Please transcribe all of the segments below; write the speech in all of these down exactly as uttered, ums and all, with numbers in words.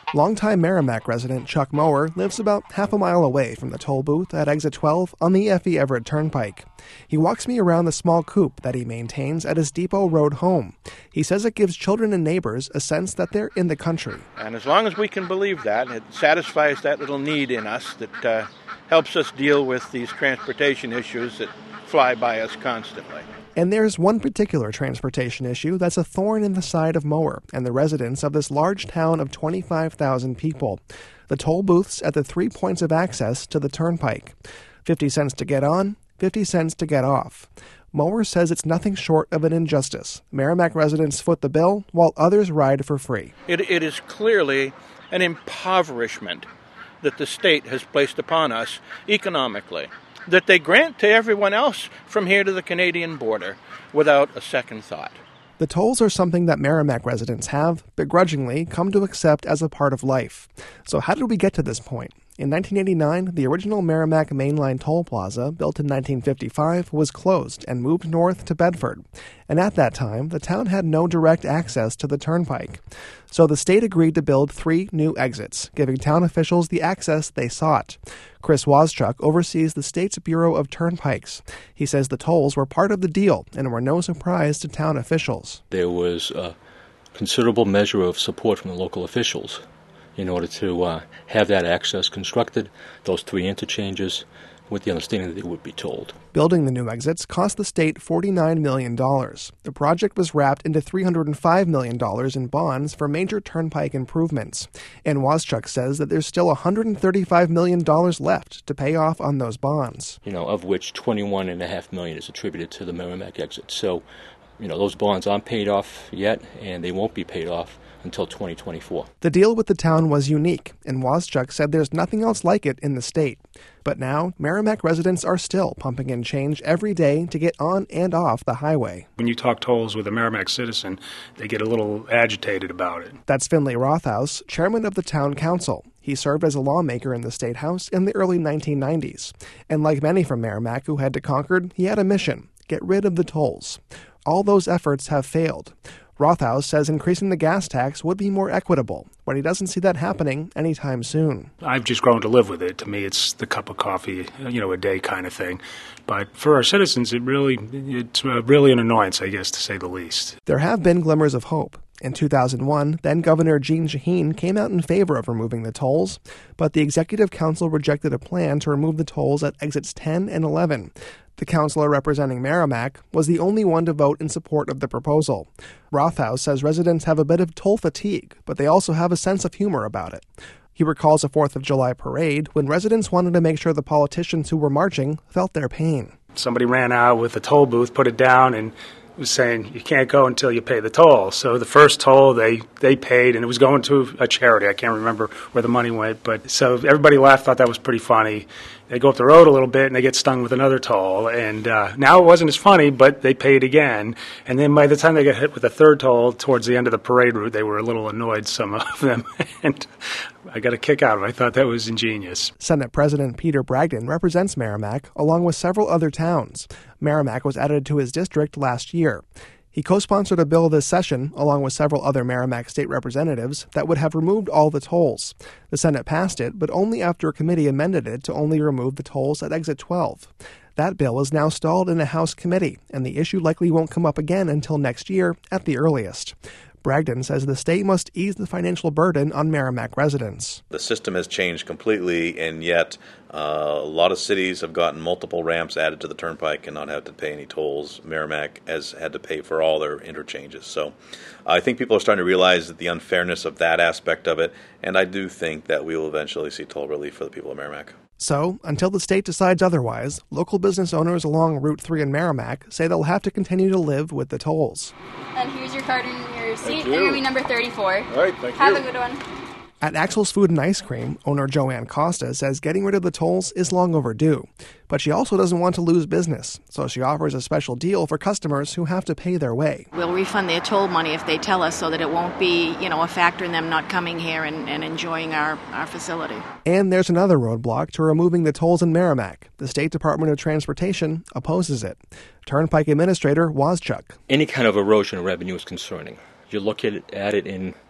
Longtime Merrimack resident Chuck Mower lives about half a mile away from the toll booth at Exit twelve on the Effie Everett Turnpike. He walks me around the small coupe that he maintains at his Depot Road home. He says it gives children and neighbors a sense that they're in the country. And as long as we can believe that, it satisfies that little need in us that uh, helps us deal with these transportation issues that fly by us constantly. And there's one particular transportation issue that's a thorn in the side of Mower and the residents of this large town of twenty-five thousand people. The toll booths at the three points of access to the turnpike. fifty cents to get on, fifty cents to get off. Mower says it's nothing short of an injustice. Merrimack residents foot the bill while others ride for free. It, it is clearly an impoverishment that the state has placed upon us economically, that they grant to everyone else from here to the Canadian border without a second thought. The tolls are something that Merrimack residents have, begrudgingly, come to accept as a part of life. So how did we get to this point? In nineteen eighty-nine, the original Merrimack Mainline Toll Plaza, built in nineteen fifty-five, was closed and moved north to Bedford. And at that time, the town had no direct access to the turnpike. So the state agreed to build three new exits, giving town officials the access they sought. Chris Waszczuk oversees the state's Bureau of Turnpikes. He says the tolls were part of the deal and were no surprise to town officials. There was a considerable measure of support from the local officials in order to uh, have that access constructed, those three interchanges, with the understanding that they would be tolled. Building the new exits cost the state forty-nine million dollars. The project was wrapped into three hundred five million dollars in bonds for major turnpike improvements. And Waszczuk says that there's still one hundred thirty-five million dollars left to pay off on those bonds. You know, of which twenty-one point five million dollars is attributed to the Merrimack exit. So, you know, those bonds aren't paid off yet, and they won't be paid off until twenty twenty-four. The deal with the town was unique, and Waszczuk said there's nothing else like it in the state. But now, Merrimack residents are still pumping in change every day to get on and off the highway. When you talk tolls with a Merrimack citizen, they get a little agitated about it. That's Finley Rothaus, chairman of the town council. He served as a lawmaker in the State House in the early nineteen nineties. And like many from Merrimack who had to Concord, he had a mission: get rid of the tolls. All those efforts have failed. Rothaus says increasing the gas tax would be more equitable, but he doesn't see that happening anytime soon. I've just grown to live with it. To me, it's the cup of coffee, you know, a day kind of thing. But for our citizens, it really, it's really an annoyance, I guess, to say the least. There have been glimmers of hope. In two thousand one, then-Governor Jeanne Shaheen came out in favor of removing the tolls, but the Executive Council rejected a plan to remove the tolls at exits ten and eleven. The councilor representing Merrimack was the only one to vote in support of the proposal. Rothaus says residents have a bit of toll fatigue, but they also have a sense of humor about it. He recalls a fourth of July parade when residents wanted to make sure the politicians who were marching felt their pain. Somebody ran out with a toll booth, put it down, and was saying you can't go until you pay the toll. So the first toll they, they paid, and it was going to a charity. I can't remember where the money went, but so everybody laughed, thought that was pretty funny. They go up the road a little bit, and they get stung with another toll. And uh, now it wasn't as funny, but they paid again. And then by the time they got hit with a third toll towards the end of the parade route, they were a little annoyed, some of them. And I got a kick out of it. I thought that was ingenious. Senate President Peter Bragdon represents Merrimack, along with several other towns. Merrimack was added to his district last year. He co-sponsored a bill this session, along with several other Merrimack state representatives, that would have removed all the tolls. The Senate passed it, but only after a committee amended it to only remove the tolls at Exit twelve. That bill is now stalled in a House committee, and the issue likely won't come up again until next year at the earliest. Bragdon says the state must ease the financial burden on Merrimack residents. The system has changed completely, and yet uh, a lot of cities have gotten multiple ramps added to the turnpike and not had to pay any tolls. Merrimack has had to pay for all their interchanges. So I think people are starting to realize the unfairness of that aspect of it, and I do think that we will eventually see toll relief for the people of Merrimack. So, until the state decides otherwise, local business owners along Route three in Merrimack say they'll have to continue to live with the tolls. And here's your card and your seat. Thank you. You're going to be number thirty-four. All right, thank Have you. a good one. At Axel's Food and Ice Cream, owner Joanne Costa says getting rid of the tolls is long overdue. But she also doesn't want to lose business, so she offers a special deal for customers who have to pay their way. We'll refund their toll money if they tell us so that it won't be, you know, a factor in them not coming here and, and enjoying our, our facility. And there's another roadblock to removing the tolls in Merrimack. The State Department of Transportation opposes it. Turnpike Administrator Waszczuk. Any kind of erosion of revenue is concerning. You look at it, at it in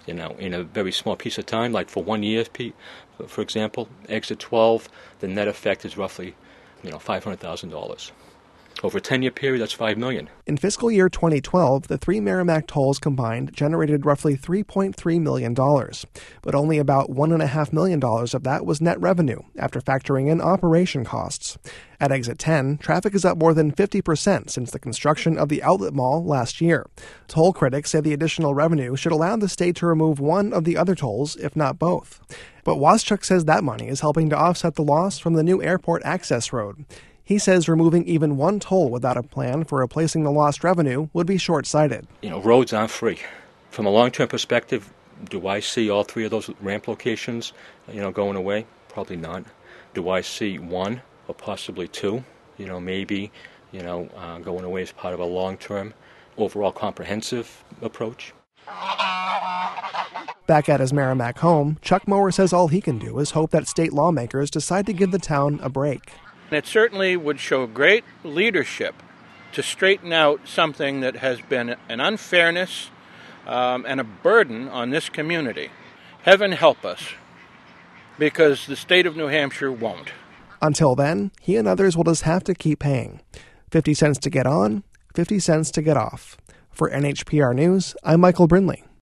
You know, in a very small piece of time, like for one year, for example, exit twelve, the net effect is roughly, you know, five hundred thousand dollars. Over a ten-year period, that's five million dollars. In fiscal year twenty twelve, the three Merrimack tolls combined generated roughly three point three million dollars, but only about one point five million dollars of that was net revenue after factoring in operation costs. At Exit ten, traffic is up more than fifty percent since the construction of the outlet mall last year. Toll critics say the additional revenue should allow the state to remove one of the other tolls, if not both. But Waschuk says that money is helping to offset the loss from the new airport access road. He says removing even one toll without a plan for replacing the lost revenue would be short-sighted. You know, roads aren't free. From a long-term perspective, do I see all three of those ramp locations, you know, going away? Probably not. Do I see one or possibly two, you know, maybe, you know, uh, going away as part of a long-term, overall comprehensive approach? Back at his Merrimack home, Chuck Mower says all he can do is hope that state lawmakers decide to give the town a break. It certainly would show great leadership to straighten out something that has been an unfairness um, and a burden on this community. Heaven help us, because the state of New Hampshire won't. Until then, he and others will just have to keep paying. fifty cents to get on, fifty cents to get off. For N H P R News, I'm Michael Brindley.